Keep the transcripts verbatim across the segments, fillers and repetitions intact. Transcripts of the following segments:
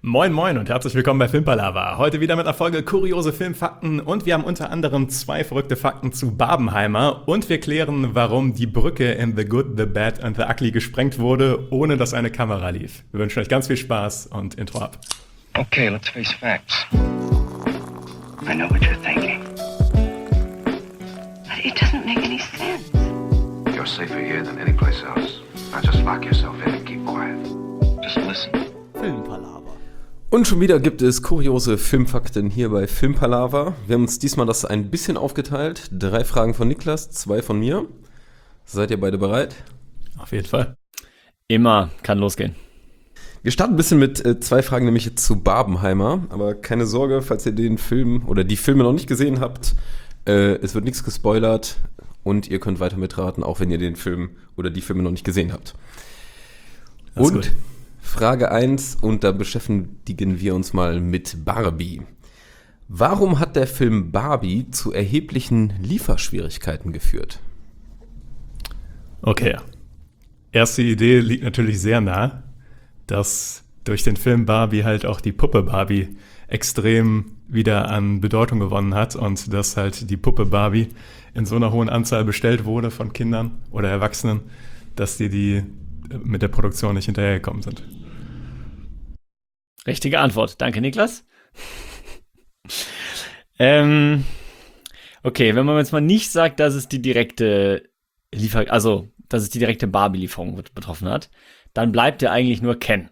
Moin moin und herzlich willkommen bei Filmpalava. Heute wieder mit einer Folge kuriose Filmfakten und wir haben unter anderem zwei verrückte Fakten zu Barbenheimer und wir klären, warum die Brücke in The Good, The Bad and The Ugly gesprengt wurde, ohne dass eine Kamera lief. Wir wünschen euch ganz viel Spaß und Intro ab. Okay, let's face facts. I know what you're thinking. But it doesn't make any sense. You're safer here than any place else. Now just lock yourself in and keep quiet. Just listen. Filmpalava. Und schon wieder gibt es kuriose Filmfakten hier bei Filmpalava. Wir haben uns diesmal das ein bisschen aufgeteilt. Drei Fragen von Niklas, zwei von mir. Seid ihr beide bereit? Auf jeden Fall. Immer, kann losgehen. Wir starten ein bisschen mit äh, zwei Fragen, nämlich jetzt zu Barbenheimer. Aber keine Sorge, falls ihr den Film oder die Filme noch nicht gesehen habt, äh, es wird nichts gespoilert und ihr könnt weiter mitraten, auch wenn ihr den Film oder die Filme noch nicht gesehen habt. Das ist und gut. Frage eins, und da beschäftigen wir uns mal mit Barbie. Warum hat der Film Barbie zu erheblichen Lieferschwierigkeiten geführt? Okay. Erste Idee liegt natürlich sehr nah, dass durch den Film Barbie halt auch die Puppe Barbie extrem wieder an Bedeutung gewonnen hat und dass halt die Puppe Barbie in so einer hohen Anzahl bestellt wurde von Kindern oder Erwachsenen, dass die die mit der Produktion nicht hinterhergekommen sind. Richtige Antwort. Danke, Niklas. ähm, okay, wenn man jetzt mal nicht sagt, dass es die direkte Liefer, also dass es die direkte Barbie-Lieferung betroffen hat, dann bleibt ja eigentlich nur Ken.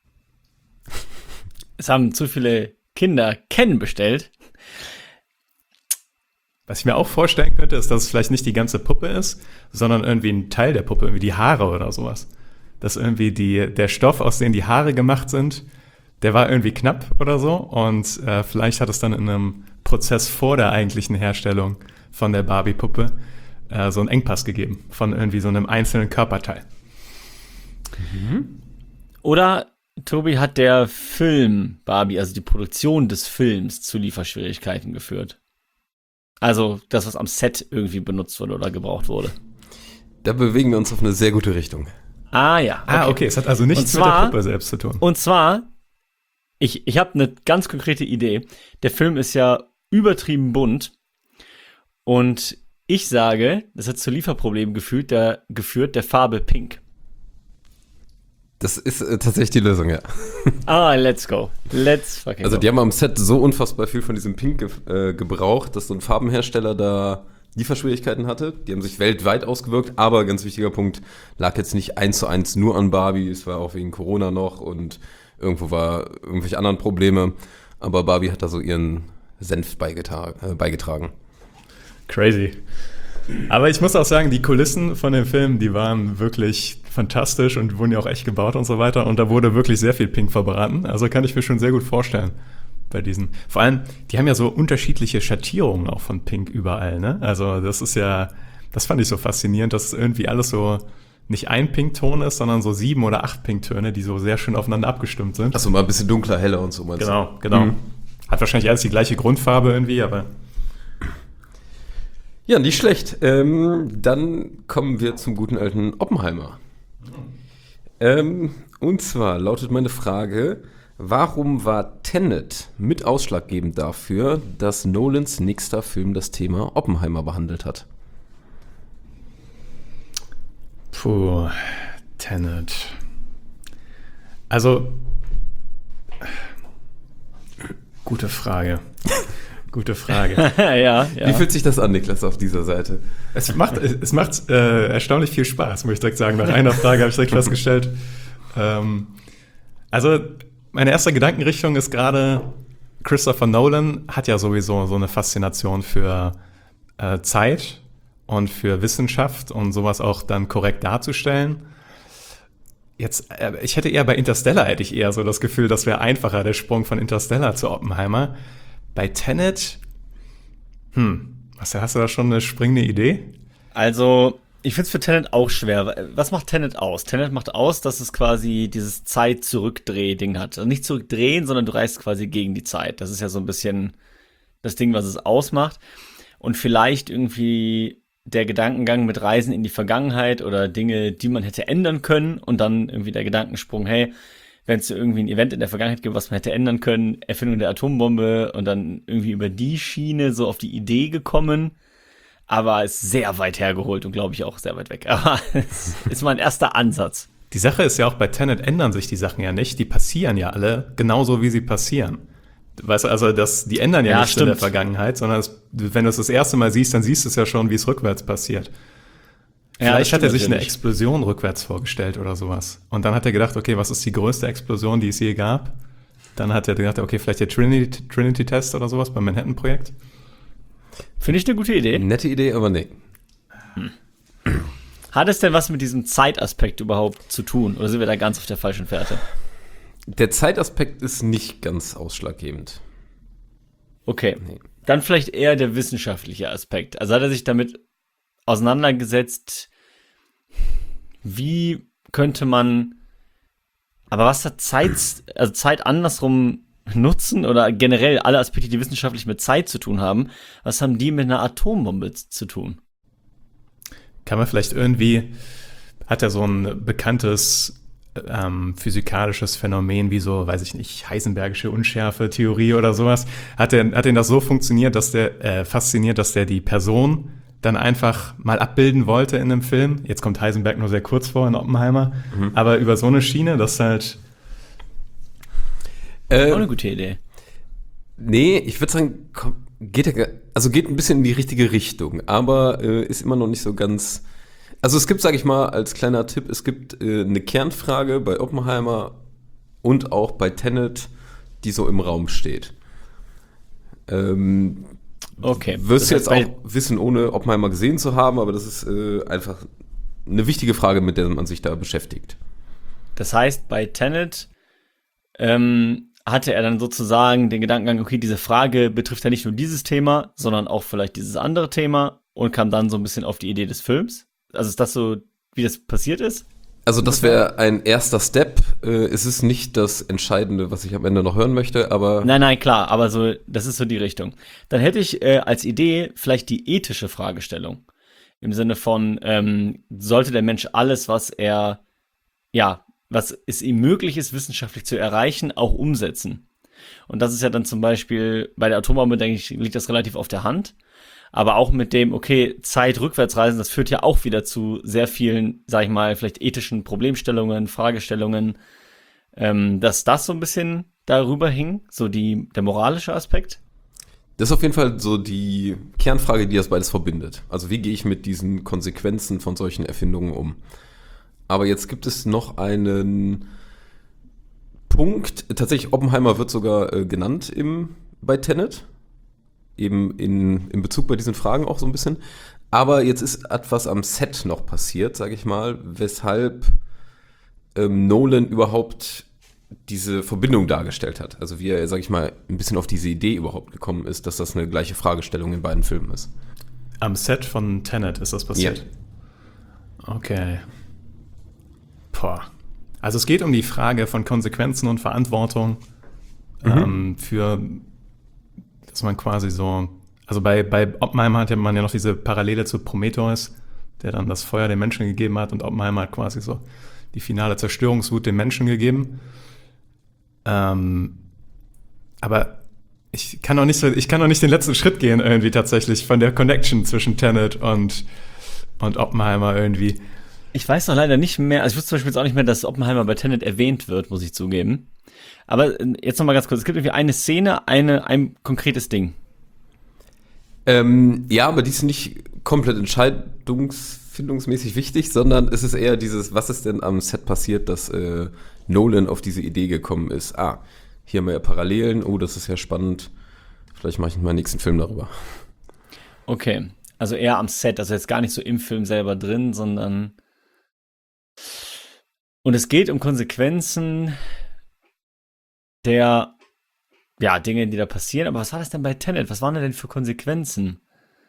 Es haben zu viele Kinder Ken bestellt. Was ich mir auch vorstellen könnte, ist, dass es vielleicht nicht die ganze Puppe ist, sondern irgendwie ein Teil der Puppe, irgendwie die Haare oder sowas. Dass irgendwie die, der Stoff, aus dem die Haare gemacht sind, der war irgendwie knapp oder so und äh, vielleicht hat es dann in einem Prozess vor der eigentlichen Herstellung von der Barbie-Puppe äh, so einen Engpass gegeben von irgendwie so einem einzelnen Körperteil. Mhm. Oder, Tobi, hat der Film Barbie, also die Produktion des Films, zu Lieferschwierigkeiten geführt? Also das, was am Set irgendwie benutzt wurde oder gebraucht wurde. Da bewegen wir uns auf eine sehr gute Richtung. Ah ja. Okay. Ah, okay, es hat also nichts zwar, mit der Puppe selbst zu tun. Und zwar, ich, ich habe eine ganz konkrete Idee. Der Film ist ja übertrieben bunt und ich sage, das hat zu Lieferproblemen geführt, der, geführt, der Farbe Pink. Das ist äh, tatsächlich die Lösung, ja. Ah, let's go. Let's fucking Also go. die haben am Set so unfassbar viel von diesem Pink ge- äh, gebraucht, dass so ein Farbenhersteller da Lieferschwierigkeiten hatte. Die haben sich weltweit ausgewirkt, aber ganz wichtiger Punkt, lag jetzt nicht eins zu eins nur an Barbie. Es war auch wegen Corona noch und irgendwo war irgendwelche anderen Probleme. Aber Barbie hat da so ihren Senf beigetra- äh, beigetragen. Crazy. Aber ich muss auch sagen, die Kulissen von dem Film, die waren wirklich fantastisch und wurden ja auch echt gebaut und so weiter. Und da wurde wirklich sehr viel Pink verbraten. Also kann ich mir schon sehr gut vorstellen bei diesen. Vor allem, die haben ja so unterschiedliche Schattierungen auch von Pink überall, ne? Also das ist ja, das fand ich so faszinierend, dass irgendwie alles so nicht ein Pinkton ist, sondern so sieben oder acht Pinktöne, die so sehr schön aufeinander abgestimmt sind. Achso, mal ein bisschen dunkler, heller und so meinst du? Genau, genau. Mhm. Hat wahrscheinlich alles die gleiche Grundfarbe irgendwie, aber ja, nicht schlecht. Ähm, dann kommen wir zum guten alten Oppenheimer. Ähm, und zwar lautet meine Frage, warum war Tenet mit ausschlaggebend dafür, dass Nolans nächster Film das Thema Oppenheimer behandelt hat? Puh, Tenet. Also, gute Frage. Gute Frage. ja, ja. Wie fühlt sich das an, Niklas, auf dieser Seite? Es macht, es macht äh, erstaunlich viel Spaß, muss ich direkt sagen. Nach einer Frage habe ich direkt festgestellt. Ähm, also, meine erste Gedankenrichtung ist gerade, Christopher Nolan hat ja sowieso so eine Faszination für äh, Zeit und für Wissenschaft und sowas auch dann korrekt darzustellen. Jetzt, äh, ich hätte eher bei Interstellar hätte ich eher so das Gefühl, das wäre einfacher, der Sprung von Interstellar zu Oppenheimer. Bei Tenet, hm, was, hast du da schon eine springende Idee? Also, ich finde es für Tenet auch schwer. Was macht Tenet aus? Tenet macht aus, dass es quasi dieses Zeit-Zurückdreh-Ding hat. Also nicht zurückdrehen, sondern du reist quasi gegen die Zeit. Das ist ja so ein bisschen das Ding, was es ausmacht. Und vielleicht irgendwie der Gedankengang mit Reisen in die Vergangenheit oder Dinge, die man hätte ändern können und dann irgendwie der Gedankensprung, hey, wenn es so irgendwie ein Event in der Vergangenheit gibt, was man hätte ändern können, Erfindung der Atombombe und dann irgendwie über die Schiene so auf die Idee gekommen. Aber ist sehr weit hergeholt und glaube ich auch sehr weit weg. Aber es ist mal ein erster Ansatz. Die Sache ist ja auch, bei Tenet ändern sich die Sachen ja nicht. Die passieren ja alle genauso, wie sie passieren. Weißt du, also das, die ändern ja, Ja, nichts in der stimmt. Vergangenheit, sondern es, wenn du es das erste Mal siehst, dann siehst du es ja schon, wie es rückwärts passiert. Ja, Vielleicht das hat er stimmt sich eine natürlich. Explosion rückwärts vorgestellt oder sowas. Und dann hat er gedacht, okay, was ist die größte Explosion, die es je gab? Dann hat er gedacht, okay, vielleicht der Trinity, Trinity-Test oder sowas beim Manhattan-Projekt. Finde ich eine gute Idee. Nette Idee, aber nee. Hat es denn was mit diesem Zeitaspekt überhaupt zu tun? Oder sind wir da ganz auf der falschen Fährte? Der Zeitaspekt ist nicht ganz ausschlaggebend. Okay, Nee. dann vielleicht eher der wissenschaftliche Aspekt. Also hat er sich damit auseinandergesetzt, wie könnte man, aber was hat Zeit, also Zeit andersrum nutzen oder generell alle Aspekte, die wissenschaftlich mit Zeit zu tun haben, was haben die mit einer Atombombe zu tun? Kann man vielleicht irgendwie, hat er so ein bekanntes ähm, physikalisches Phänomen wie so, weiß ich nicht, Heisenbergische Unschärfe-Theorie oder sowas, hat er hat ihn das so funktioniert, dass der, äh, fasziniert, dass der die Person dann einfach mal abbilden wollte in einem Film. Jetzt kommt Heisenberg nur sehr kurz vor in Oppenheimer, mhm. aber über so eine Schiene, das halt. Äh, Auch eine gute Idee. Nee, ich würde sagen, komm, geht ja, also geht ein bisschen in die richtige Richtung, aber äh, ist immer noch nicht so ganz. Also es gibt, sage ich mal, als kleiner Tipp, es gibt äh, eine Kernfrage bei Oppenheimer und auch bei Tenet, die so im Raum steht. Ähm, Okay. wirst du Das jetzt heißt, auch wissen, ohne Oppenheimer gesehen zu haben, aber das ist äh, einfach eine wichtige Frage, mit der man sich da beschäftigt. Das heißt, bei Tenet ähm, hatte er dann sozusagen den Gedankengang, okay, diese Frage betrifft ja nicht nur dieses Thema, sondern auch vielleicht dieses andere Thema und kam dann so ein bisschen auf die Idee des Films. Also ist das so, wie das passiert ist? Also das wäre ein erster Step. Äh, es ist nicht das Entscheidende, was ich am Ende noch hören möchte, aber Nein, nein, klar, aber so, das ist so die Richtung. Dann hätte ich äh, als Idee vielleicht die ethische Fragestellung. Im Sinne von, ähm, sollte der Mensch alles, was er, ja, was es ihm möglich ist, wissenschaftlich zu erreichen, auch umsetzen? Und das ist ja dann zum Beispiel, bei der Atombombe, denke ich, liegt das relativ auf der Hand. Aber auch mit dem, okay, Zeit rückwärtsreisen, das führt ja auch wieder zu sehr vielen, sag ich mal, vielleicht ethischen Problemstellungen, Fragestellungen, ähm, dass das so ein bisschen darüber hing, so die, der moralische Aspekt. das ist auf jeden Fall so die Kernfrage, die das beides verbindet. Also wie gehe ich mit diesen Konsequenzen von solchen Erfindungen um? Aber jetzt gibt es noch einen Punkt, tatsächlich Oppenheimer wird sogar äh, genannt im, bei Tenet, eben in, in Bezug bei diesen Fragen auch so ein bisschen. Aber jetzt ist etwas am Set noch passiert, sage ich mal, weshalb ähm, Nolan überhaupt diese Verbindung dargestellt hat. Also wie er, sage ich mal, ein bisschen auf diese Idee überhaupt gekommen ist, dass das eine gleiche Fragestellung in beiden Filmen ist. Am Set von Tenet ist das passiert? Ja. Okay. Boah. Also es geht um die Frage von Konsequenzen und Verantwortung Mhm. ähm, für, dass man quasi so, also bei, bei Oppenheimer hat ja man ja noch diese Parallele zu Prometheus, der dann das Feuer den Menschen gegeben hat, und Oppenheimer hat quasi so die finale Zerstörungswut den Menschen gegeben. Ähm, aber ich kann noch nicht so, ich kann noch nicht den letzten Schritt gehen irgendwie tatsächlich von der Connection zwischen Tenet und, und Oppenheimer irgendwie. Ich weiß noch leider nicht mehr, also ich wusste zum Beispiel jetzt auch nicht mehr, dass Oppenheimer bei Tenet erwähnt wird, muss ich zugeben. Aber äh, jetzt noch mal ganz kurz, es gibt irgendwie eine Szene, eine, ein konkretes Ding. Ähm, ja, aber die ist nicht komplett entscheidungsfindungsmäßig wichtig, sondern es ist eher dieses, was ist denn am Set passiert, dass äh, Nolan auf diese Idee gekommen ist. Ah, hier haben wir ja Parallelen, oh, das ist ja spannend. Vielleicht mache ich meinen nächsten Film darüber. Okay, also eher am Set, also jetzt gar nicht so im Film selber drin, sondern und es geht um Konsequenzen der ja, Dinge, die da passieren. Aber was war das denn bei Tenet? Was waren da denn für Konsequenzen?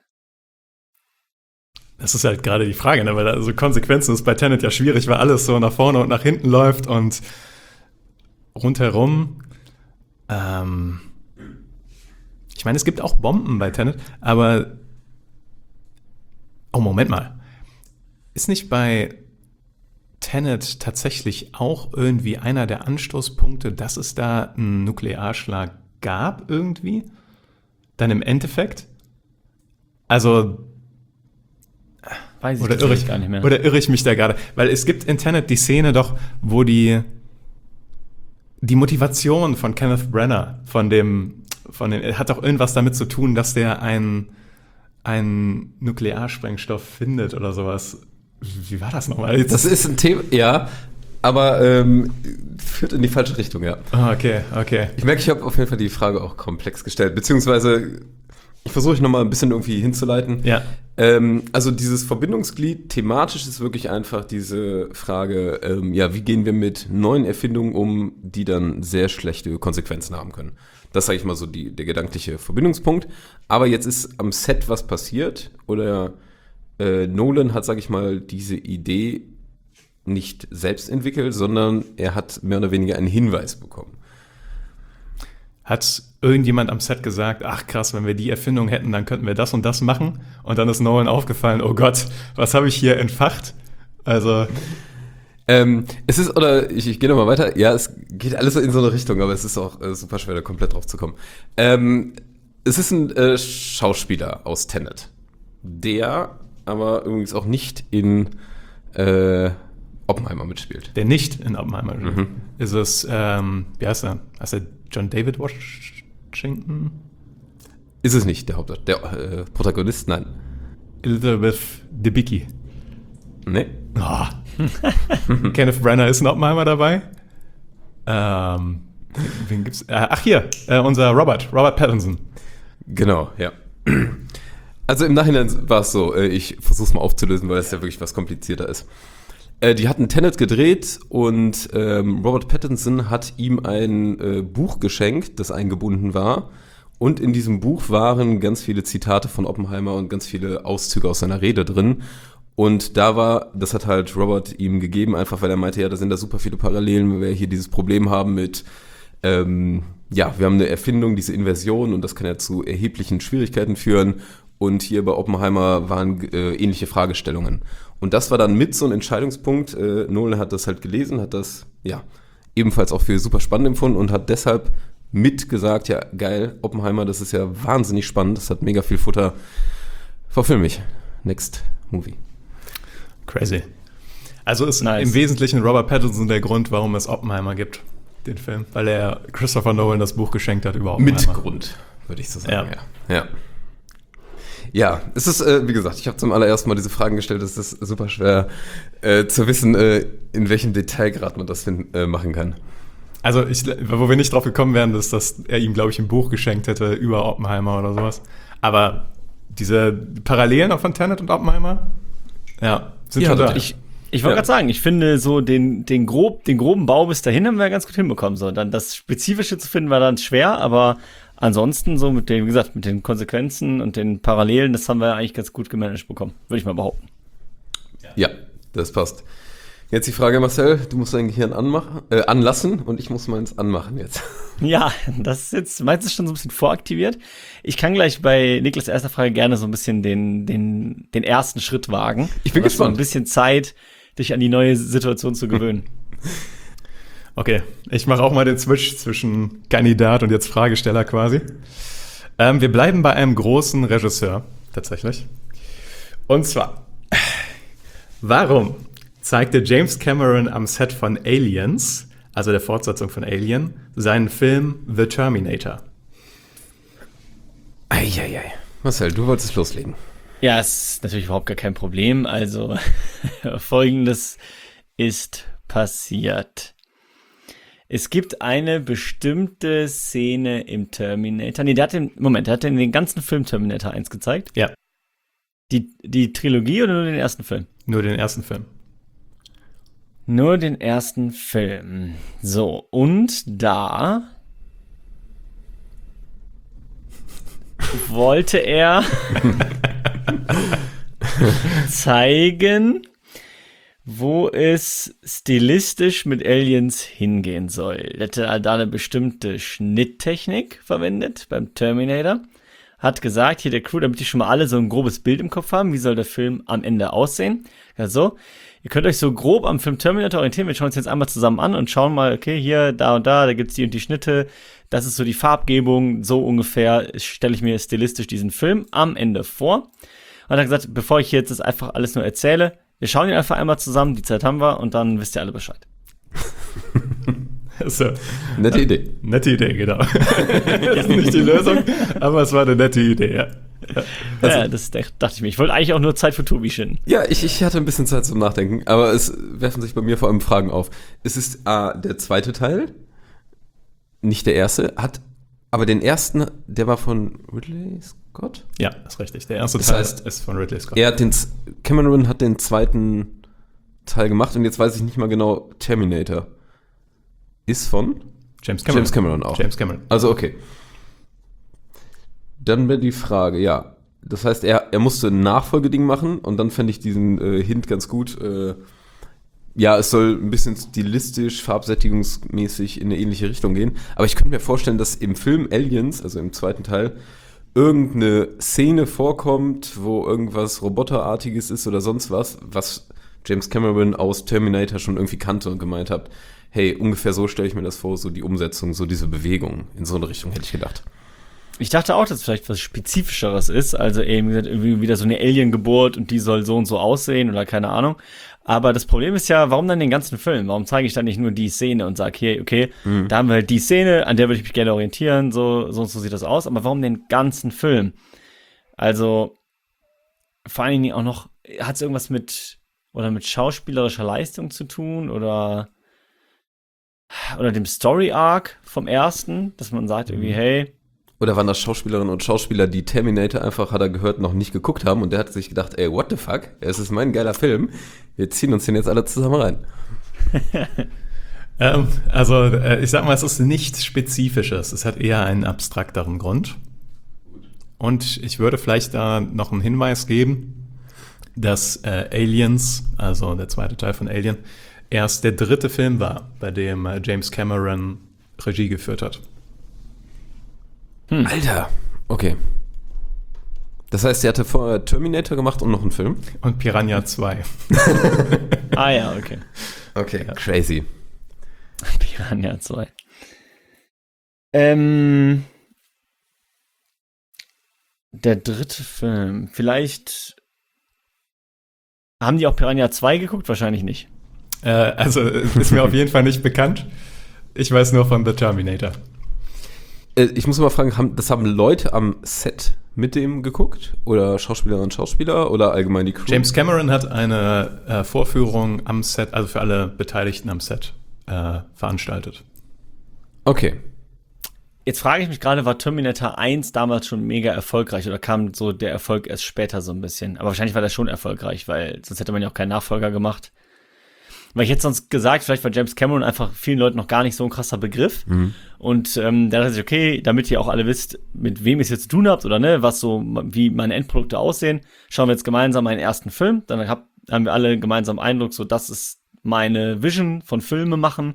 Das ist halt gerade die Frage, ne? Weil also Konsequenzen ist bei Tenet ja schwierig, weil alles so nach vorne und nach hinten läuft und rundherum. Ähm ich meine, es gibt auch Bomben bei Tenet, aber oh, Moment mal. Ist nicht bei Tenet tatsächlich auch irgendwie einer der Anstoßpunkte, dass es da einen Nuklearschlag gab irgendwie? Dann im Endeffekt? Also, Weiß ich oder irre tatsächlich ich, gar nicht mehr. oder irre ich mich da gerade? Weil es gibt in Tenet die Szene doch, wo die, die Motivation von Kenneth Branagh, von dem, von dem, hat doch irgendwas damit zu tun, dass der einen, einen Nuklearsprengstoff findet oder sowas. Wie war das nochmal? Das ist ein Thema, ja, aber ähm, führt in die falsche Richtung, ja. Ah, okay, okay. Ich merke, ich habe auf jeden Fall die Frage auch komplex gestellt, beziehungsweise ich versuche ich nochmal ein bisschen irgendwie hinzuleiten. Ja. Ähm, also dieses Verbindungsglied, thematisch ist wirklich einfach diese Frage, ähm, ja, wie gehen wir mit neuen Erfindungen um, die dann sehr schlechte Konsequenzen haben können. Das sage ich mal so die, der gedankliche Verbindungspunkt. Aber jetzt ist am Set was passiert oder äh, Nolan hat, sage ich mal, diese Idee nicht selbst entwickelt, sondern er hat mehr oder weniger einen Hinweis bekommen. Hat irgendjemand am Set gesagt, ach krass, wenn wir die Erfindung hätten, dann könnten wir das und das machen? Und dann ist Nolan aufgefallen, oh Gott, was habe ich hier entfacht? Also, Ähm, es ist, oder ich, ich gehe nochmal weiter, ja, es geht alles in so eine Richtung, aber es ist auch äh, super schwer, da komplett drauf zu kommen. Ähm, es ist ein äh, Schauspieler aus Tenet, der aber übrigens auch nicht in äh, Oppenheimer mitspielt. der nicht in Oppenheimer spielt. Ist es, ähm, wie heißt er? Heißt er John David Washington? Ist es nicht, der Haupt, der äh, Protagonist? Nein. Elizabeth Debicki. Nee. Oh. Kenneth Branagh ist in Oppenheimer dabei. Ähm, wen gibt's? Äh, ach hier, äh, unser Robert, Robert Pattinson. Genau, ja. Also im Nachhinein war es so, äh, ich versuche es mal aufzulösen, weil es ja wirklich was komplizierter ist. Äh, die hatten Tenet gedreht und ähm, Robert Pattinson hat ihm ein äh, Buch geschenkt, das eingebunden war. Und in diesem Buch waren ganz viele Zitate von Oppenheimer und ganz viele Auszüge aus seiner Rede drin. Und da war, das hat halt Robert ihm gegeben, einfach weil er meinte, ja, da sind da super viele Parallelen, weil wir hier dieses Problem haben mit, ähm, ja, wir haben eine Erfindung, diese Inversion und das kann ja zu erheblichen Schwierigkeiten führen. Und hier bei Oppenheimer waren äh, ähnliche Fragestellungen. Und das war dann mit so ein Entscheidungspunkt. Äh, Nolan hat das halt gelesen, hat das, ja, ebenfalls auch für super spannend empfunden und hat deshalb mitgesagt, ja, geil, Oppenheimer, das ist ja wahnsinnig spannend, das hat mega viel Futter. Verfilm mich. Next Movie. Crazy. Also ist Nice. im Wesentlichen Robert Pattinson der Grund, warum es Oppenheimer gibt, den Film. Weil er Christopher Nolan das Buch geschenkt hat über Oppenheimer. Mit Grund, würde ich so sagen, Ja. ja. Ja, ja es ist, äh, wie gesagt, ich habe zum allerersten Mal diese Fragen gestellt, es ist super schwer äh, zu wissen, äh, in welchem Detailgrad man das fin- äh, machen kann. Also, ich, wo wir nicht drauf gekommen wären, ist, dass er ihm, glaube ich, ein Buch geschenkt hätte über Oppenheimer oder sowas. Aber diese Parallelen auch von Tenet und Oppenheimer, ja, sind Ja, schon da. Ich, ich wollte Ja. gerade sagen, ich finde so den, den, grob, den groben Bau bis dahin haben wir ganz gut hinbekommen. So, dann das Spezifische zu finden war dann schwer, aber ansonsten so mit den, wie gesagt, mit den Konsequenzen und den Parallelen, das haben wir eigentlich ganz gut gemanagt bekommen, würde ich mal behaupten. Ja, das passt. Jetzt die Frage, Marcel, du musst dein Gehirn anmachen, äh, anlassen und ich muss meins anmachen jetzt. Ja, das ist jetzt meistens schon so ein bisschen voraktiviert. Ich kann gleich bei Niklas' erster Frage gerne so ein bisschen den, den, den ersten Schritt wagen. Ich bin Du hast so gespannt. ein bisschen Zeit, dich an die neue Situation zu gewöhnen. Okay, ich mache auch mal den Switch zwischen Kandidat und jetzt Fragesteller quasi. Ähm, wir bleiben bei einem großen Regisseur, tatsächlich. Und zwar, warum zeigte James Cameron am Set von Aliens, also der Fortsetzung von Alien, seinen Film The Terminator? Eieiei. Marcel, du wolltest loslegen. Ja, es ist natürlich überhaupt gar kein Problem. Also, Folgendes ist passiert. Es gibt eine bestimmte Szene im Terminator. Nee, der hat den, Moment, der hat den, den ganzen Film Terminator eins gezeigt. Ja, Die, die Trilogie oder nur den ersten Film? nur den ersten Film. Nur den ersten Film. So, und da wollte er zeigen, wo es stilistisch mit Aliens hingehen soll. Er hätte da eine bestimmte Schnitttechnik verwendet beim Terminator. hat gesagt, hier der Crew, damit die schon mal alle so ein grobes Bild im Kopf haben, wie soll der Film am Ende aussehen. Also, ihr könnt euch so grob am Film Terminator orientieren. Wir schauen uns jetzt einmal zusammen an und schauen mal, okay, hier, da und da, da gibt's die und die Schnitte. Das ist so die Farbgebung, so ungefähr stelle ich mir stilistisch diesen Film am Ende vor. Und hat er gesagt, bevor ich jetzt das einfach alles nur erzähle, wir schauen ihn einfach einmal zusammen, die Zeit haben wir und dann wisst ihr alle Bescheid. So. Nette Idee. Nette Idee, genau. Das ist nicht die Lösung, aber es war eine nette Idee, ja. Also, ja, das dachte ich mir. Ich wollte eigentlich auch nur Zeit für Tobi schinden. Ja, ich, ich hatte ein bisschen Zeit zum Nachdenken, aber es werfen sich bei mir vor allem Fragen auf. Es ist A, der zweite Teil, nicht der erste, hat aber den ersten, der war von Ridley Scott? Ja, ist richtig. Der erste Das Teil heißt, ist von Ridley Scott. Er hat den, Cameron hat den zweiten Teil gemacht und jetzt weiß ich nicht mal genau, Terminator ist von James Cameron. James Cameron auch. James Cameron. Also okay. Dann wäre die Frage, ja, das heißt, er, er musste ein Nachfolgeding machen und dann fände ich diesen äh, Hint ganz gut. Äh, ja, es soll ein bisschen stilistisch, farbsättigungsmäßig in eine ähnliche Richtung gehen. Aber ich könnte mir vorstellen, dass im Film Aliens, also im zweiten Teil, irgendeine Szene vorkommt, wo irgendwas Roboterartiges ist oder sonst was, was James Cameron aus Terminator schon irgendwie kannte und gemeint hat, hey, ungefähr so stelle ich mir das vor, so die Umsetzung, so diese Bewegung. In so eine Richtung hätte ich gedacht. Ich dachte auch, dass es vielleicht was Spezifischeres ist. Also eben irgendwie wieder so eine Alien-Geburt und die soll so und so aussehen oder keine Ahnung. Aber das Problem ist ja, warum dann den ganzen Film? Warum zeige ich dann nicht nur die Szene und sage, hier, okay, mhm. da haben wir halt die Szene, an der würde ich mich gerne orientieren, so, so und so sieht das aus. Aber warum den ganzen Film? Also, vor allen Dingen auch noch, hat es irgendwas mit, oder mit schauspielerischer Leistung zu tun oder oder dem Story-Arc vom ersten, dass man sagt irgendwie, hey. Oder waren das Schauspielerinnen und Schauspieler, die Terminator einfach, hat er gehört, noch nicht geguckt haben und der hat sich gedacht, ey, what the fuck, es ist mein geiler Film, wir ziehen uns den jetzt alle zusammen rein. ähm, also, äh, ich sag mal, es ist nichts Spezifisches, es hat eher einen abstrakteren Grund. Und ich würde vielleicht da noch einen Hinweis geben, dass äh, Aliens, also der zweite Teil von Alien, erst der dritte Film war, bei dem äh, James Cameron Regie geführt hat. Hm. Alter, okay. Das heißt, er hatte vorher Terminator gemacht und noch einen Film? Und Piranha zwei. Ah ja, okay. Okay, ja. Crazy. Piranha zwei. Ähm, der dritte Film. Vielleicht haben die auch Piranha zwei geguckt? Wahrscheinlich nicht. Äh, also ist mir auf jeden Fall nicht bekannt. Ich weiß nur von The Terminator. Ich muss mal fragen, haben, das haben Leute am Set mit dem geguckt? Oder Schauspielerinnen und Schauspieler? Oder allgemein die Crew? James Cameron hat eine äh, Vorführung am Set, also für alle Beteiligten am Set, äh, veranstaltet. Okay. Jetzt frage ich mich gerade, war Terminator eins damals schon mega erfolgreich oder kam so der Erfolg erst später so ein bisschen? Aber wahrscheinlich war der schon erfolgreich, weil sonst hätte man ja auch keinen Nachfolger gemacht. Weil ich hätte sonst gesagt, vielleicht war James Cameron einfach vielen Leuten noch gar nicht so ein krasser Begriff. Mhm. Und ähm, da dachte ich, okay, damit ihr auch alle wisst, mit wem ihr es jetzt zu tun habt oder ne, was so, wie meine Endprodukte aussehen, schauen wir jetzt gemeinsam einen ersten Film. Dann hab, haben wir alle gemeinsam Eindruck, so das ist meine Vision von Filme machen.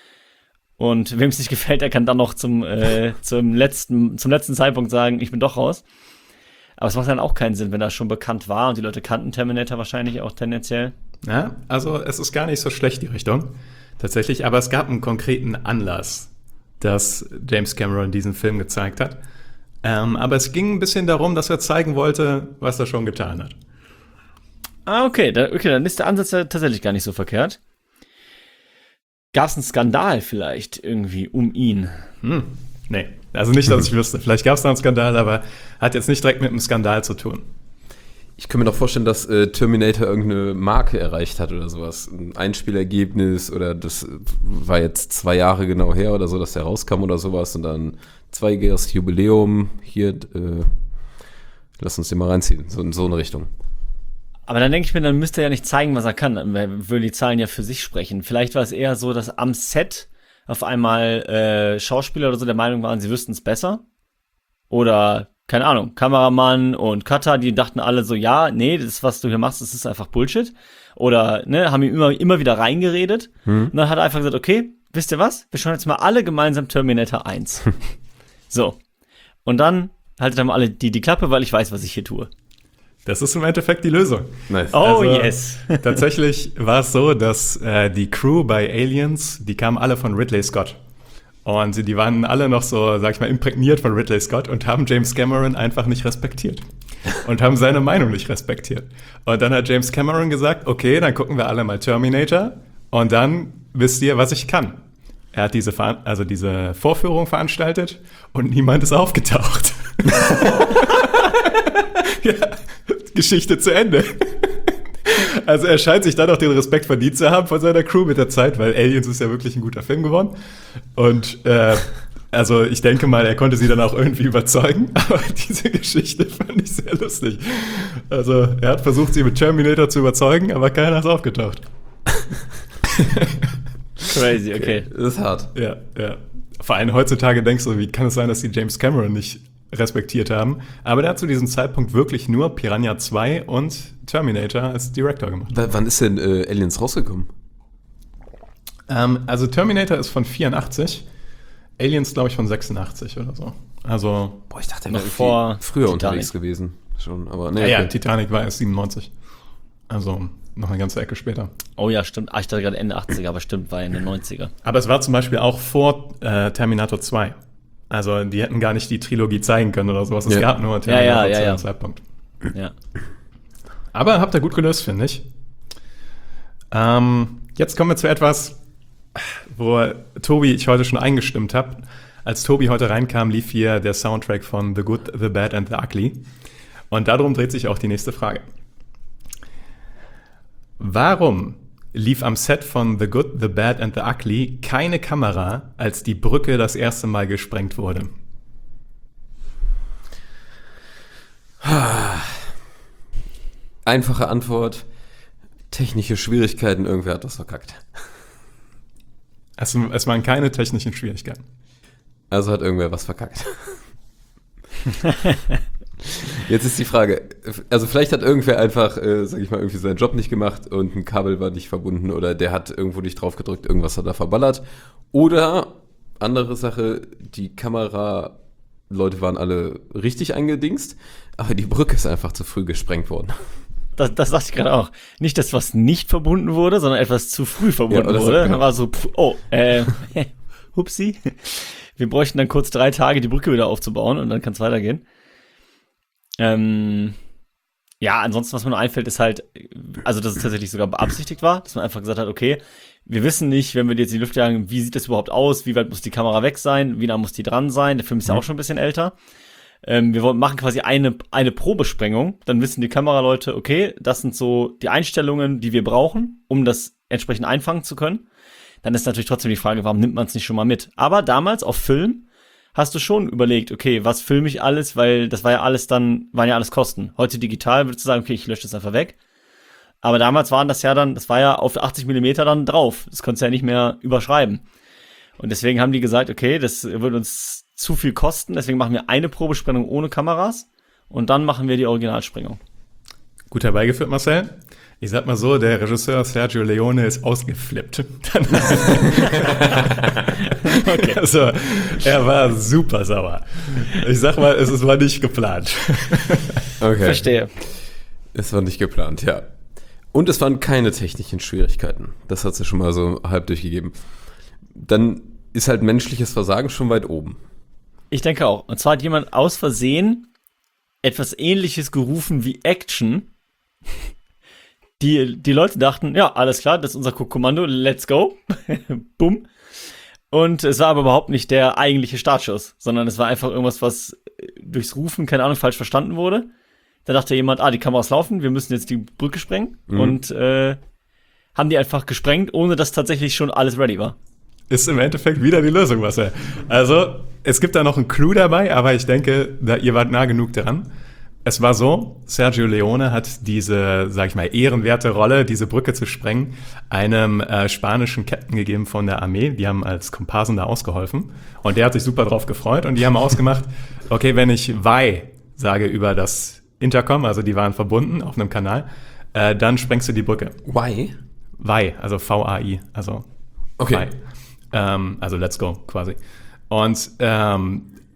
Und wem es nicht gefällt, der kann dann noch zum, äh, zum, letzten, zum letzten Zeitpunkt sagen, ich bin doch raus. Aber es macht dann auch keinen Sinn, wenn das schon bekannt war und die Leute kannten Terminator wahrscheinlich auch tendenziell. Ja, also es ist gar nicht so schlecht, die Richtung, tatsächlich. Aber es gab einen konkreten Anlass, dass James Cameron diesen Film gezeigt hat. Ähm, aber es ging ein bisschen darum, dass er zeigen wollte, was er schon getan hat. Ah, okay. Da, okay, dann ist der Ansatz ja tatsächlich gar nicht so verkehrt. Gab es einen Skandal vielleicht irgendwie um ihn? Hm, nee, also nicht, dass ich wüsste. Vielleicht gab es da einen Skandal, aber hat jetzt nicht direkt mit einem Skandal zu tun. Ich kann mir doch vorstellen, dass äh, Terminator irgendeine Marke erreicht hat oder sowas. Ein Einspielergebnis oder das war jetzt zwei Jahre genau her oder so, dass der rauskam oder sowas und dann zweijähriges Jubiläum hier, äh, lass uns den mal reinziehen, so in so eine Richtung. Aber dann denke ich mir, dann müsste er ja nicht zeigen, was er kann. Dann würden die Zahlen ja für sich sprechen. Vielleicht war es eher so, dass am Set auf einmal äh, Schauspieler oder so der Meinung waren, sie wüssten es besser. Oder keine Ahnung, Kameramann und Cutter, die dachten alle so, ja, nee, das, was du hier machst, das ist einfach Bullshit. Oder, ne, haben ihm immer, immer wieder reingeredet. Hm. Und dann hat er einfach gesagt, okay, wisst ihr was? Wir schauen jetzt mal alle gemeinsam Terminator eins. So. Und dann haltet dann mal alle die, die Klappe, weil ich weiß, was ich hier tue. Das ist im Endeffekt die Lösung. Nice. Oh, Also, yes. Tatsächlich war es so, dass äh, die Crew bei Aliens, die kamen alle von Ridley Scott. Und die waren alle noch so, sag ich mal, imprägniert von Ridley Scott und haben James Cameron einfach nicht respektiert. Und haben seine Meinung nicht respektiert. Und dann hat James Cameron gesagt, okay, dann gucken wir alle mal Terminator und dann wisst ihr, was ich kann. Er hat diese, Ver- also diese Vorführung veranstaltet und niemand ist aufgetaucht. Ja, Geschichte zu Ende. Also er scheint sich dann auch den Respekt verdient zu haben von seiner Crew mit der Zeit, weil Aliens ist ja wirklich ein guter Film geworden. Und äh, also ich denke mal, er konnte sie dann auch irgendwie überzeugen, aber diese Geschichte fand ich sehr lustig. Also er hat versucht, sie mit Terminator zu überzeugen, aber keiner ist aufgetaucht. Crazy, okay. Das ist hart. Ja, ja. Vor allem heutzutage denkst du, wie kann es sein, dass die James Cameron nicht respektiert haben? Aber der hat zu diesem Zeitpunkt wirklich nur Piranha zwei und Terminator als Director gemacht. W- wann ist denn äh, Aliens rausgekommen? Ähm, also Terminator ist von vierundachtzig, Aliens glaube ich von sechsundachtzig oder so. Also, Boah, ich dachte, er Noch wäre vor irgendwie früher Titanic. unterwegs gewesen. Schon, aber nee, ja, ja, okay. Titanic war erst siebenundneunzig. Also noch eine ganze Ecke später. Oh ja, stimmt. Ah, ich dachte gerade Ende achtziger, aber stimmt, war in den neunziger. Aber es war zum Beispiel auch vor äh, Terminator zwei. Also die hätten gar nicht die Trilogie zeigen können oder sowas. Es Ja. gab nur Ja, Terminator ja, ja, zu ja. dem Zeitpunkt. Ja. Aber habt ihr gut gelöst, finde ich. Ähm, jetzt kommen wir zu etwas, wo Tobi ich heute schon eingestimmt habe. Als Tobi heute reinkam, lief hier der Soundtrack von The Good, The Bad and The Ugly. Und darum dreht sich auch die nächste Frage. Warum lief am Set von The Good, The Bad and The Ugly keine Kamera, als die Brücke das erste Mal gesprengt wurde? Einfache Antwort. Technische Schwierigkeiten, irgendwer hat das verkackt. Es, es waren keine technischen Schwierigkeiten. Also hat irgendwer was verkackt. Jetzt ist die Frage, also vielleicht hat irgendwer einfach, äh, sag ich mal, irgendwie seinen Job nicht gemacht und ein Kabel war nicht verbunden oder der hat irgendwo nicht drauf gedrückt, irgendwas hat er verballert. Oder, andere Sache, die Kameraleute waren alle richtig eingedingst, aber die Brücke ist einfach zu früh gesprengt worden. Das, das dachte ich gerade auch. Nicht das, was nicht verbunden wurde, sondern etwas zu früh verbunden Ja, oder so, wurde. genau. Dann war so, pff, oh, äh, hupsi. Wir bräuchten dann kurz drei Tage, die Brücke wieder aufzubauen und dann kann es weitergehen. Ähm, ja, ansonsten, was mir noch einfällt, ist halt, also dass es tatsächlich sogar beabsichtigt war, dass man einfach gesagt hat, okay, wir wissen nicht, wenn wir jetzt in die Luft jagen, wie sieht das überhaupt aus, wie weit muss die Kamera weg sein, wie nah muss die dran sein, der Film ist ja auch schon ein bisschen älter. Ähm, wir wollen, machen quasi eine, eine Probesprengung, dann wissen die Kameraleute, okay, das sind so die Einstellungen, die wir brauchen, um das entsprechend einfangen zu können. Dann ist natürlich trotzdem die Frage, warum nimmt man es nicht schon mal mit? Aber damals auf Film hast du schon überlegt, okay, was filme ich alles, weil das war ja alles dann, waren ja alles Kosten. Heute digital würdest du sagen, okay, ich lösche das einfach weg. Aber damals waren das ja dann, das war ja auf achtzig Millimeter dann drauf. Das konntest du ja nicht mehr überschreiben. Und deswegen haben die gesagt, okay, das würde uns zu viel kosten, deswegen machen wir eine Probesprengung ohne Kameras und dann machen wir die Originalsprengung. Gut herbeigeführt, Marcel. Ich sag mal so, der Regisseur Sergio Leone ist ausgeflippt. Okay. Also, er war super sauer. Ich sag mal, es war nicht geplant. Okay. Verstehe. Es war nicht geplant, ja. Und es waren keine technischen Schwierigkeiten. Das hat sie schon mal so halb durchgegeben. Dann ist halt menschliches Versagen schon weit oben. Ich denke auch. Und zwar hat jemand aus Versehen etwas Ähnliches gerufen wie Action. Die, die Leute dachten, ja, alles klar, das ist unser Kommando, let's go. Bumm. Und es war aber überhaupt nicht der eigentliche Startschuss, sondern es war einfach irgendwas, was durchs Rufen, keine Ahnung, falsch verstanden wurde. Da dachte jemand, ah, die Kameras laufen, wir müssen jetzt die Brücke sprengen. Mhm. Und äh, haben die einfach gesprengt, ohne dass tatsächlich schon alles ready war. Ist im Endeffekt wieder die Lösung, Marcel. Also, es gibt da noch einen Clou dabei, aber ich denke, da, ihr wart nah genug dran. Es war so, Sergio Leone hat diese, sag ich mal, ehrenwerte Rolle, diese Brücke zu sprengen, einem äh, spanischen Captain gegeben von der Armee. Die haben als Komparsen da ausgeholfen. Und der hat sich super drauf gefreut. Und die haben ausgemacht, okay, wenn ich Vai sage über das Intercom, also die waren verbunden auf einem Kanal, äh, dann sprengst du die Brücke. Why? Vai, also V A I, also Okay. Vai. Ähm, also let's go quasi. Und ähm,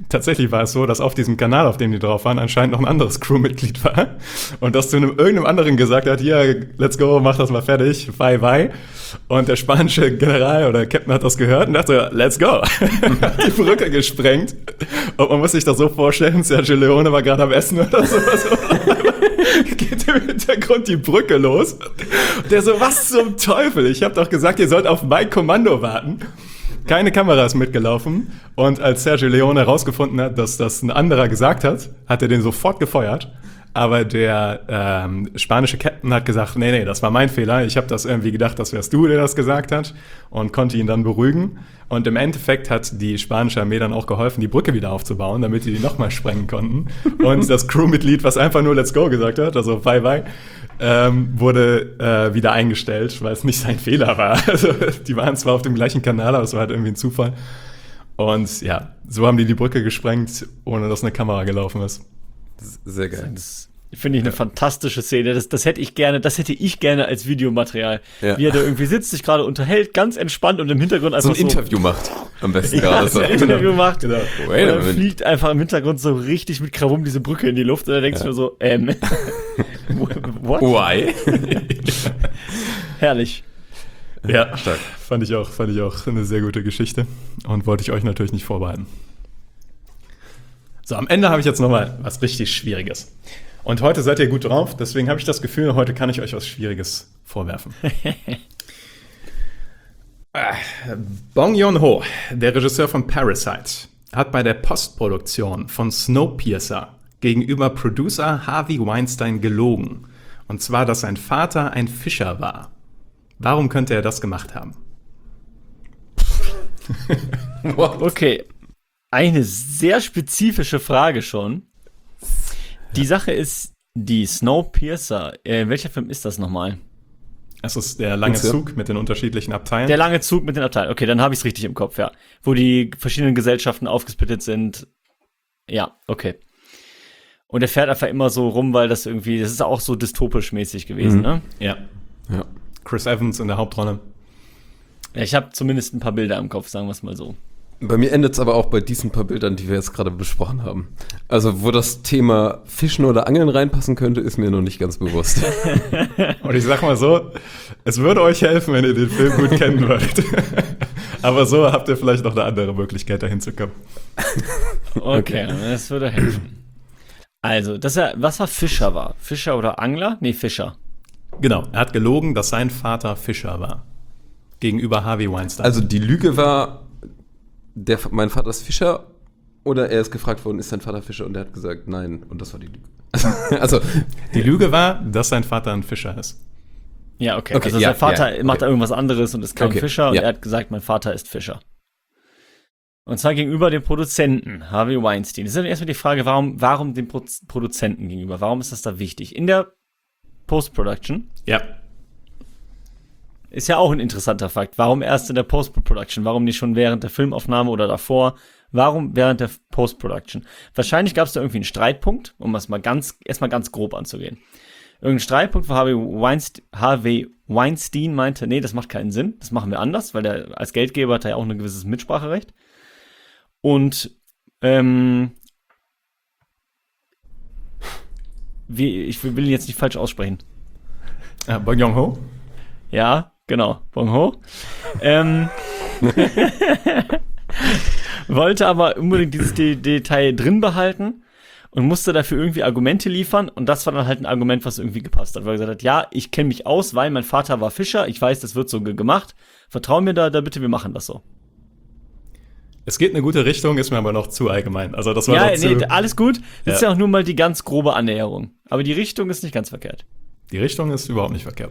tatsächlich war es so, dass auf diesem Kanal, auf dem die drauf waren, anscheinend noch ein anderes Crewmitglied war und das zu einem, irgendeinem anderen gesagt hat, ja, let's go, mach das mal fertig, bye, bye. Und der spanische General oder Captain hat das gehört und dachte, let's go. Hat die Brücke gesprengt. Und man muss sich das so vorstellen, Sergio Leone war gerade am Essen oder sowas. Geht im Hintergrund die Brücke los. Der so, was zum Teufel? Ich habe doch gesagt, ihr sollt auf mein Kommando warten. Keine Kamera ist mitgelaufen. Und als Sergio Leone herausgefunden hat, dass das ein anderer gesagt hat, hat er den sofort gefeuert. Aber der ähm, spanische Captain hat gesagt, nee, nee, das war mein Fehler. Ich habe das irgendwie gedacht, das wärst du, der das gesagt hat. Und konnte ihn dann beruhigen. Und im Endeffekt hat die spanische Armee dann auch geholfen, die Brücke wieder aufzubauen, damit die die nochmal sprengen konnten. Und das Crewmitglied, was einfach nur Let's Go gesagt hat, also bye bye, ähm, wurde äh, wieder eingestellt, weil es nicht sein Fehler war. Also die waren zwar auf dem gleichen Kanal, aber es war halt irgendwie ein Zufall. Und ja, so haben die die Brücke gesprengt, ohne dass eine Kamera gelaufen ist. Sehr geil. Das finde ich eine ja. fantastische Szene. Das, das hätte ich gerne, das hätte ich gerne als Videomaterial. Ja. Wie er da irgendwie sitzt, sich gerade unterhält, ganz entspannt und im Hintergrund einfach so ein so Interview macht. Am besten ja, gerade so. ein Interview macht. Genau. Und dann fliegt einfach im Hintergrund so richtig mit Krawum diese Brücke in die Luft und dann denkst du ja. nur so, ähm, what? Why? Herrlich. Ja, stark. Fand ich auch, fand ich auch eine sehr gute Geschichte und wollte ich euch natürlich nicht vorbehalten. So, am Ende habe ich jetzt nochmal was richtig Schwieriges. Und heute seid ihr gut drauf, deswegen habe ich das Gefühl, heute kann ich euch was Schwieriges vorwerfen. Bong Joon-ho, der Regisseur von Parasite, hat bei der Postproduktion von Snowpiercer gegenüber Producer Harvey Weinstein gelogen. Und zwar, dass sein Vater ein Fischer war. Warum könnte er das gemacht haben? Okay. Eine sehr spezifische Frage schon. Die Sache ist, die Snowpiercer, äh, welcher Film ist das nochmal? Es ist der lange Zug mit den unterschiedlichen Abteilen. Der lange Zug mit den Abteilen, okay, dann habe ich es richtig im Kopf, ja. Wo die verschiedenen Gesellschaften aufgesplittet sind. Ja, okay. Und er fährt einfach immer so rum, weil das irgendwie, das ist auch so dystopisch mäßig gewesen, mhm. ne? Ja. ja. Chris Evans in der Hauptrolle. Ja, ich habe zumindest ein paar Bilder im Kopf, sagen wir es mal so. Bei mir endet es aber auch bei diesen paar Bildern, die wir jetzt gerade besprochen haben. Also wo das Thema Fischen oder Angeln reinpassen könnte, ist mir noch nicht ganz bewusst. Und ich sag mal so, es würde euch helfen, wenn ihr den Film gut kennen würdet. Aber so habt ihr vielleicht noch eine andere Möglichkeit, dahin zu kommen. Okay, das würde helfen. Also, dass er, was war Fischer war? Fischer oder Angler? Nee, Fischer. Genau, er hat gelogen, dass sein Vater Fischer war. Gegenüber Harvey Weinstein. Also die Lüge war, der, mein Vater ist Fischer, oder er ist gefragt worden, ist sein Vater Fischer, und er hat gesagt, nein, und das war die Lüge. Also die Lüge war, dass sein Vater ein Fischer ist. Ja, okay. okay also ja, sein Vater ja, macht okay. da irgendwas anderes und ist kein okay, Fischer, und ja. er hat gesagt, mein Vater ist Fischer. Und zwar gegenüber dem Produzenten, Harvey Weinstein. Das ist dann erstmal die Frage, warum, warum dem Pro- Produzenten gegenüber? Warum ist das da wichtig? In der Post-Production? Ja. Ist ja auch ein interessanter Fakt. Warum erst in der Post-Production? Warum nicht schon während der Filmaufnahme oder davor? Warum während der Post-Production? Wahrscheinlich gab es da irgendwie einen Streitpunkt, um das mal ganz, erstmal ganz grob anzugehen. Irgendein Streitpunkt, wo Harvey Weinstein, Harvey Weinstein meinte, nee, das macht keinen Sinn, das machen wir anders, weil der als Geldgeber hat er ja auch ein gewisses Mitspracherecht. Und ähm, wie, ich will ihn jetzt nicht falsch aussprechen. Ja, Bong Joon-ho? Ja, genau, Bong Ho. ähm, wollte aber unbedingt dieses De- Detail drin behalten und musste dafür irgendwie Argumente liefern, und das war dann halt ein Argument, was irgendwie gepasst hat, weil er gesagt hat, ja, ich kenne mich aus, weil mein Vater war Fischer, ich weiß, das wird so ge- gemacht, vertrau mir da, da bitte, wir machen das so. Es geht in eine gute Richtung, ist mir aber noch zu allgemein. Also das war ja, noch zu, nee, alles gut, das ja. ist ja auch nur mal die ganz grobe Annäherung, aber die Richtung ist nicht ganz verkehrt. Die Richtung ist überhaupt nicht verkehrt.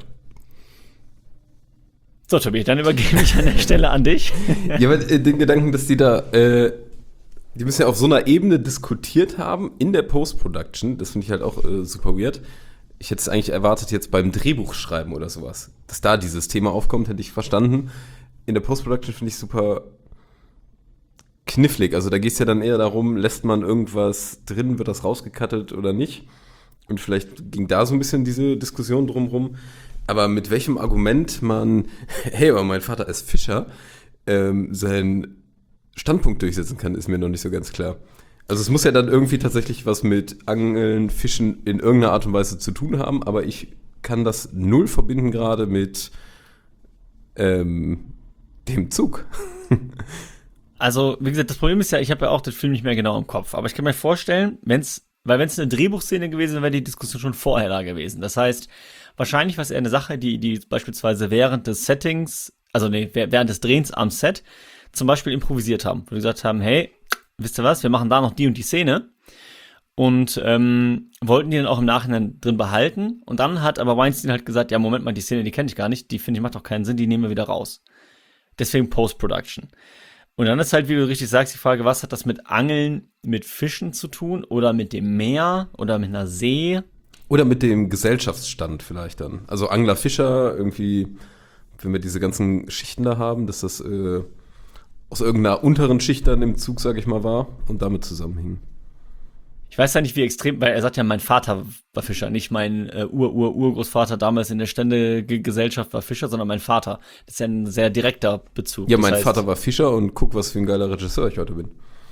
So, Tobi, dann übergebe ich an der Stelle an dich. Ja, aber äh, den Gedanken, dass die da, äh, die müssen ja auf so einer Ebene diskutiert haben in der Post-Production, das finde ich halt auch äh, super weird. Ich hätte es eigentlich erwartet jetzt beim Drehbuchschreiben oder sowas, dass da dieses Thema aufkommt, hätte ich verstanden. In der Post-Production finde ich super knifflig, also da geht es ja dann eher darum, lässt man irgendwas drin, wird das rausgekattet oder nicht? Und vielleicht ging da so ein bisschen diese Diskussion drumrum. Aber mit welchem Argument man, hey, aber mein Vater ist Fischer, ähm, seinen Standpunkt durchsetzen kann, ist mir noch nicht so ganz klar. Also es muss ja dann irgendwie tatsächlich was mit Angeln, Fischen in irgendeiner Art und Weise zu tun haben, aber ich kann das null verbinden gerade mit ähm, dem Zug. Also, wie gesagt, das Problem ist ja, ich habe ja auch den Film nicht mehr genau im Kopf, aber ich kann mir vorstellen, wenn's, weil wenn es eine Drehbuchszene gewesen wäre, wäre die Diskussion schon vorher da gewesen. Das heißt, wahrscheinlich war es eher eine Sache, die, die beispielsweise während des Settings, also nee, während des Drehens am Set, zum Beispiel improvisiert haben, wo die gesagt haben, hey, wisst ihr was, wir machen da noch die und die Szene und ähm, wollten die dann auch im Nachhinein drin behalten und dann hat aber Weinstein halt gesagt, ja, Moment mal, die Szene, die kenne ich gar nicht, die finde ich macht doch keinen Sinn, die nehmen wir wieder raus. Deswegen Post-Production. Und dann ist halt, wie du richtig sagst, die Frage, was hat das mit Angeln, mit Fischen zu tun oder mit dem Meer oder mit einer See? Oder mit dem Gesellschaftsstand vielleicht dann. Also Angler, Fischer, irgendwie, wenn wir diese ganzen Schichten da haben, dass das äh, aus irgendeiner unteren Schicht dann im Zug, sag ich mal, war und damit zusammenhing. Ich weiß ja nicht, wie extrem, weil er sagt ja, mein Vater war Fischer, nicht mein äh, Ur-Ur-Urgroßvater damals in der Ständegesellschaft war Fischer, sondern mein Vater. Das ist ja ein sehr direkter Bezug. Ja, das mein heißt, Vater war Fischer und guck, was für ein geiler Regisseur ich heute bin.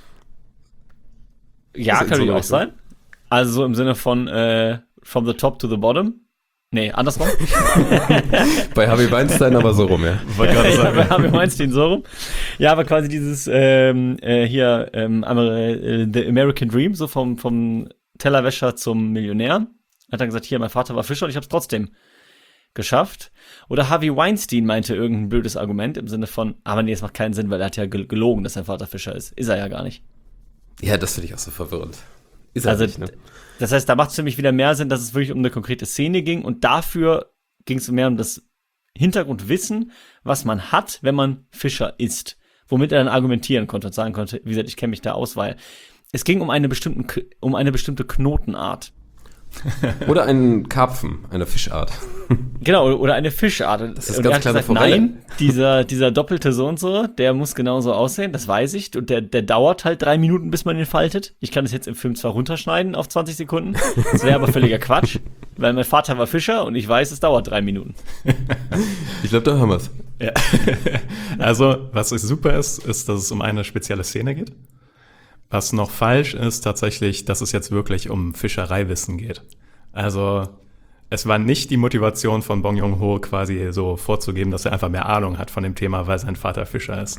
Ja, Also in kann so natürlich auch einer sein. Also so im Sinne von äh, from the top to the bottom. Nee, andersrum. Bei Harvey Weinstein aber so rum, ja. Wollte gerade Ja, sagen. bei Harvey Weinstein so rum. Ja, aber quasi dieses ähm, äh, hier ähm, Amer- äh, The American Dream, so vom, vom Tellerwäscher zum Millionär. Hat dann gesagt, hier, mein Vater war Fischer und ich habe es trotzdem geschafft. Oder Harvey Weinstein meinte irgendein blödes Argument im Sinne von, aber nee, das macht keinen Sinn, weil er hat ja gel- gelogen, dass sein Vater Fischer ist. Ist er ja gar nicht. Ja, das finde ich auch so verwirrend. Ist er Also, nicht, ne? das heißt, da macht es für mich wieder mehr Sinn, dass es wirklich um eine konkrete Szene ging und dafür ging es mehr um das Hintergrundwissen, was man hat, wenn man Fischer ist. Womit er dann argumentieren konnte und sagen konnte, wie gesagt, ich kenne mich da aus, weil es ging um eine, bestimmten, K- um eine bestimmte Knotenart. Oder einen Karpfen, eine Fischart. Genau, oder eine Fischart. Das ist und ganz er hat kleine gesagt, Forelle. nein, dieser, dieser doppelte so und so, der muss genauso aussehen, das weiß ich. Und der, der dauert halt drei Minuten, bis man ihn faltet. Ich kann das jetzt im Film zwar runterschneiden auf zwanzig Sekunden, das wäre aber völliger Quatsch, weil mein Vater war Fischer und ich weiß, es dauert drei Minuten. Ich glaube, da haben wir es. Ja. Also, was super ist, ist, dass es um eine spezielle Szene geht. Was noch falsch ist, tatsächlich, dass es jetzt wirklich um Fischereiwissen geht. Also, es war nicht die Motivation von Bong Joon-ho, quasi so vorzugeben, dass er einfach mehr Ahnung hat von dem Thema, weil sein Vater Fischer ist.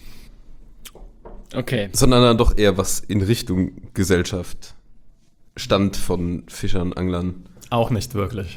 Okay. Sondern dann doch eher was in Richtung Gesellschaft. Stand von Fischern, Anglern. Auch nicht wirklich.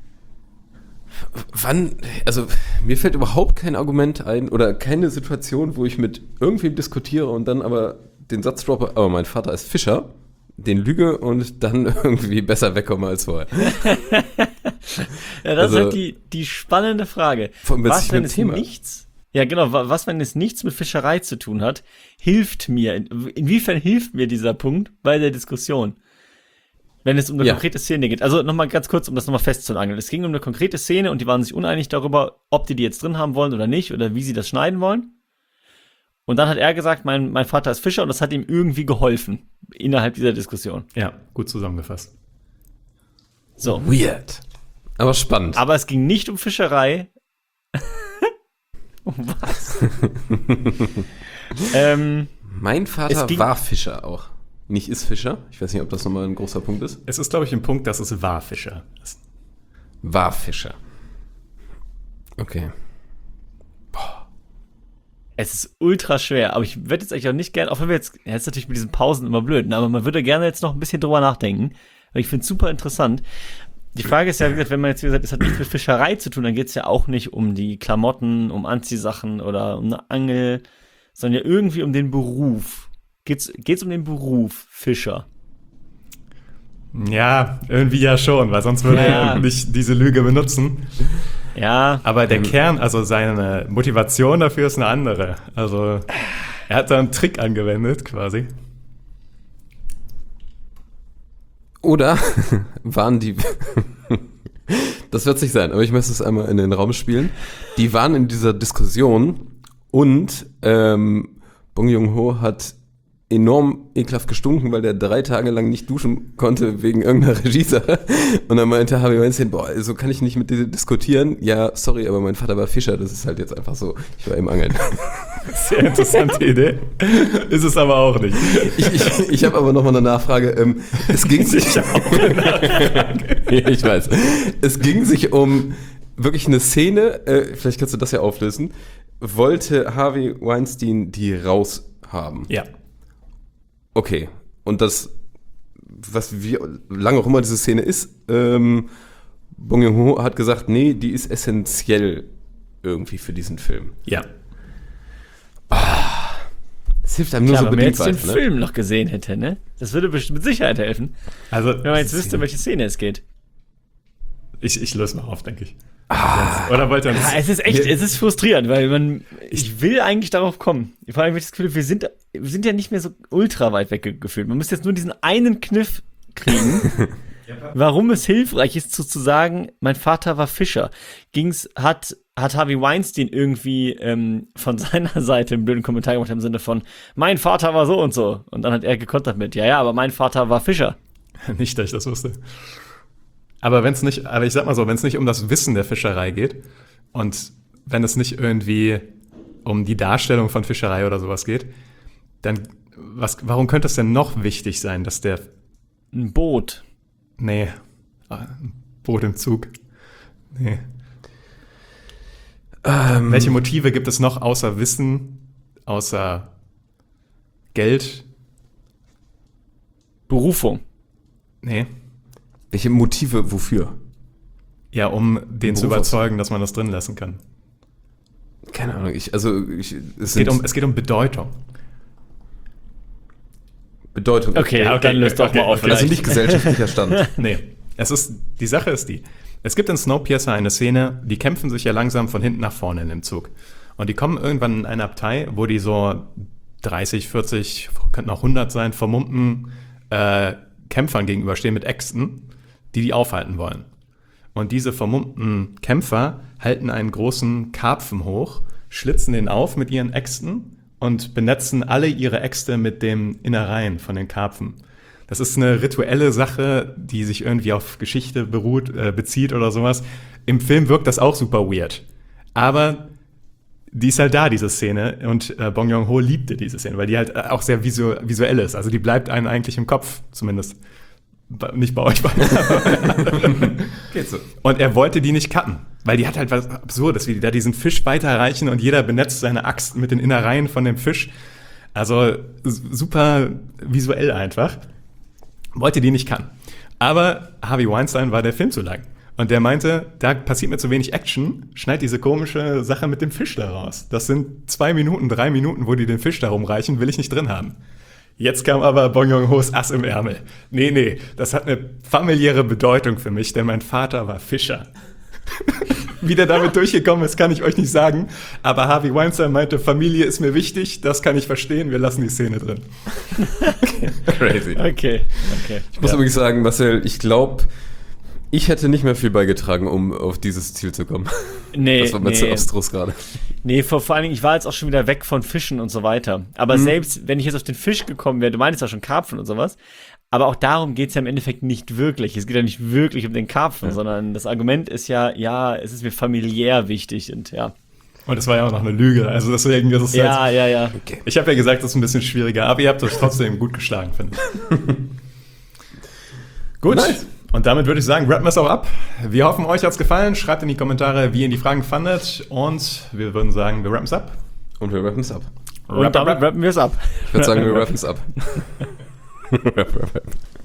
Wann, also mir fällt überhaupt kein Argument ein oder keine Situation, wo ich mit irgendwem diskutiere und dann aber den Satz droppe, aber mein Vater ist Fischer, den lüge und dann irgendwie besser wegkomme als vorher. Ja, das Also- ist halt die, die spannende Frage. Vor allem, wenn es Was, sich wenn mit es Thema- nichts, ja genau, wa- was, wenn es nichts mit Fischerei zu tun hat, hilft mir, in, inwiefern hilft mir dieser Punkt bei der Diskussion? Wenn es um eine Ja. konkrete Szene geht. Also nochmal ganz kurz, um das nochmal festzunageln. Es ging um eine konkrete Szene und die waren sich uneinig darüber, ob die die jetzt drin haben wollen oder nicht oder wie sie das schneiden wollen. Und dann hat er gesagt, mein, mein Vater ist Fischer und das hat ihm irgendwie geholfen innerhalb dieser Diskussion. Ja, gut zusammengefasst. So. Weird. Aber spannend. Aber es ging nicht um Fischerei. Um was? ähm, Mein Vater Es ging- war Fischer auch. Nicht ist Fischer. Ich weiß nicht, ob das nochmal ein großer Punkt ist. Es ist, glaube ich, ein Punkt, dass es war Fischer ist. War Fischer. Okay. es ist ultra schwer, aber ich würde jetzt eigentlich auch nicht gerne, auch wenn wir jetzt, ja, ist natürlich mit diesen Pausen immer blöd, ne, aber man würde gerne jetzt noch ein bisschen drüber nachdenken, weil ich finde es super interessant. Die Frage ist ja, wie gesagt, wenn man jetzt, wie gesagt, es hat nichts mit Fischerei zu tun, dann geht es ja auch nicht um die Klamotten, um Anziehsachen oder um eine Angel, sondern ja irgendwie um den Beruf. Geht's, geht's um den Beruf Fischer? Ja, irgendwie ja schon, weil sonst würde Ja. er nicht diese Lüge benutzen. Ja, Aber der Kern, also seine Motivation dafür ist eine andere. Also er hat da einen Trick angewendet quasi. Oder waren die, das wird nicht sein, aber ich möchte es einmal in den Raum spielen. Die waren in dieser Diskussion und ähm, Bong Joon-ho hat enorm ekelhaft gestunken, weil der drei Tage lang nicht duschen konnte wegen irgendeiner Regiesache. Und dann meinte Harvey Weinstein, boah, so kann ich nicht mit dir diskutieren. Ja, sorry, aber mein Vater war Fischer, das ist halt jetzt einfach so. Ich war im Angeln. Sehr interessante Idee. Ist es aber auch nicht. Ich, ich, ich habe aber nochmal eine Nachfrage. Ähm, es ging sich Ich auch eine Nachfrage. Ich weiß. Es ging sich um wirklich eine Szene, äh, vielleicht kannst du das ja auflösen. Wollte Harvey Weinstein die raushaben? Ja. Okay. Und das, was wie lange auch immer diese Szene ist, ähm, Bong Joon-ho hat gesagt, nee, die ist essentiell irgendwie für diesen Film. Ja. Das hilft einem nur Klar, so wenn man bedingt jetzt den weiter, ne? Film noch gesehen hätte, ne? Das würde bestimmt mit Sicherheit helfen. Also, Wenn man jetzt wüsste, um welche Szene es geht. ich, ich löse mal auf, denke ich. Ah. Oder wollt ihr uns... Ja, es ist echt, es ist frustrierend, weil man, ich will eigentlich darauf kommen. Vor allem habe ich das Gefühl, wir sind, wir sind ja nicht mehr so ultra weit weggefühlt. Man müsste jetzt nur diesen einen Kniff kriegen, warum es hilfreich ist, zu, zu sagen, mein Vater war Fischer. Ging's, hat, hat Harvey Weinstein irgendwie ähm, von seiner Seite einen blöden Kommentar gemacht im Sinne von, mein Vater war so und so. Und dann hat er gekontert mit, ja, ja, aber mein Vater war Fischer. Nicht, dass ich das wusste. Aber wenn es nicht, aber ich sag mal so, wenn es nicht um das Wissen der Fischerei geht und wenn es nicht irgendwie um die Darstellung von Fischerei oder sowas geht, dann was, warum könnte es denn noch wichtig sein, dass der Ein Boot. Nee, ein Boot im Zug. Nee. Ähm, Welche Motive gibt es noch außer Wissen, außer Geld? Berufung. Nee. welche Motive, wofür? Ja, um den zu Beruf- überzeugen, dass man das drin lassen kann. Keine Ahnung, ich, also ich, es, Es geht um, es geht um Bedeutung. Bedeutung. Okay, Ja, okay, dann löst doch okay, mal auf. okay. Also vielleicht. nicht gesellschaftlicher Stand. Nee, es ist, die Sache ist die, es gibt in Snowpiercer eine Szene, die kämpfen sich ja langsam von hinten nach vorne in dem Zug. Und die kommen irgendwann in eine Abtei, wo die so dreißig, vierzig, könnten auch hundert sein, vermummten äh, Kämpfern gegenüberstehen mit Äxten, die die aufhalten wollen. Und diese vermummten Kämpfer halten einen großen Karpfen hoch, schlitzen den auf mit ihren Äxten und benetzen alle ihre Äxte mit den Innereien von den Karpfen. Das ist eine rituelle Sache, die sich irgendwie auf Geschichte beruht, äh, bezieht oder sowas. Im Film wirkt das auch super weird. Aber die ist halt da, diese Szene. Und äh, Bong Joon-ho liebte diese Szene, weil die halt auch sehr visu- visuell ist. Also die bleibt einem eigentlich im Kopf, zumindest. Ba- Nicht bei euch beiden. Geht so. Und er wollte die nicht cutten, weil die hat halt was Absurdes, wie die da diesen Fisch weiterreichen und jeder benetzt seine Axt mit den Innereien von dem Fisch. Also s- super visuell einfach. Wollte die nicht cutten. Aber Harvey Weinstein war der Film zu lang. Und der meinte, da passiert mir zu wenig Action, schneid diese komische Sache mit dem Fisch da raus. Das sind zwei Minuten, drei Minuten, wo die den Fisch da rumreichen, will ich nicht drin haben. Jetzt kam aber Bong Joon-hos Ass im Ärmel. Nee, nee, das hat eine familiäre Bedeutung für mich, denn mein Vater war Fischer. Wie der damit durchgekommen ist, kann ich euch nicht sagen. Aber Harvey Weinstein meinte, Familie ist mir wichtig, das kann ich verstehen, wir lassen die Szene drin. Crazy. Okay, okay. Ich muss übrigens sagen, Marcel, ich glaube, ich hätte nicht mehr viel beigetragen, um auf dieses Ziel zu kommen. Nee, Das war mir zu nee. abstrus gerade. Nee, vor, vor allen Dingen, ich war jetzt auch schon wieder weg von Fischen und so weiter. Aber selbst, wenn ich jetzt auf den Fisch gekommen wäre, du meinst ja schon Karpfen und sowas, aber auch darum geht's ja im Endeffekt nicht wirklich. Es geht ja nicht wirklich um den Karpfen, sondern das Argument ist ja, ja, es ist mir familiär wichtig und ja. Und das war ja auch noch eine Lüge, also deswegen ist es Ja, ja, ja. Okay. Ich habe ja gesagt, das ist ein bisschen schwieriger, aber ihr habt das trotzdem gut geschlagen, finde ich. Gut, Nice. und damit würde ich sagen, rappen wir es auch ab. Wir hoffen, euch hat's gefallen. Schreibt in die Kommentare, wie ihr die Fragen fandet. Und wir würden sagen, wir rappen es ab. Und wir rappen es ab. Und damit rappen wir es ab. Ich würde sagen, wir rappen es ab. Rap, rap, rap.